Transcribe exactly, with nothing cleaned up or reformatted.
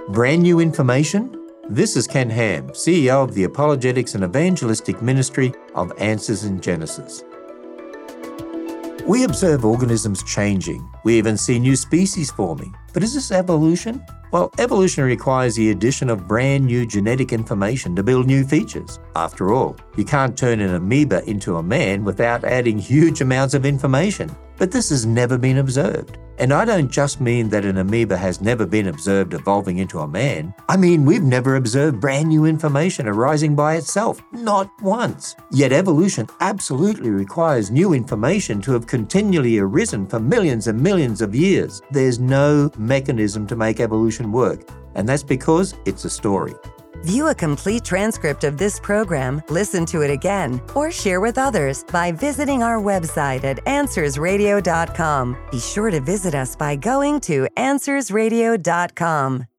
Brand new information? This is Ken Ham, C E O of the Apologetics and Evangelistic Ministry of Answers in Genesis. We observe organisms changing. We even see new species forming. But is this evolution? Well, evolution requires the addition of brand new genetic information to build new features. After all, you can't turn an amoeba into a man without adding huge amounts of information. But this has never been observed. And I don't just mean that an amoeba has never been observed evolving into a man. I mean, we've never observed brand new information arising by itself. Not once. Yet evolution absolutely requires new information to have continually arisen for millions and millions of years. There's no mechanism to make evolution work. And that's because it's a story. View a complete transcript of this program, listen to it again, or share with others by visiting our website at answers radio dot com. Be sure to visit us by going to answers radio dot com.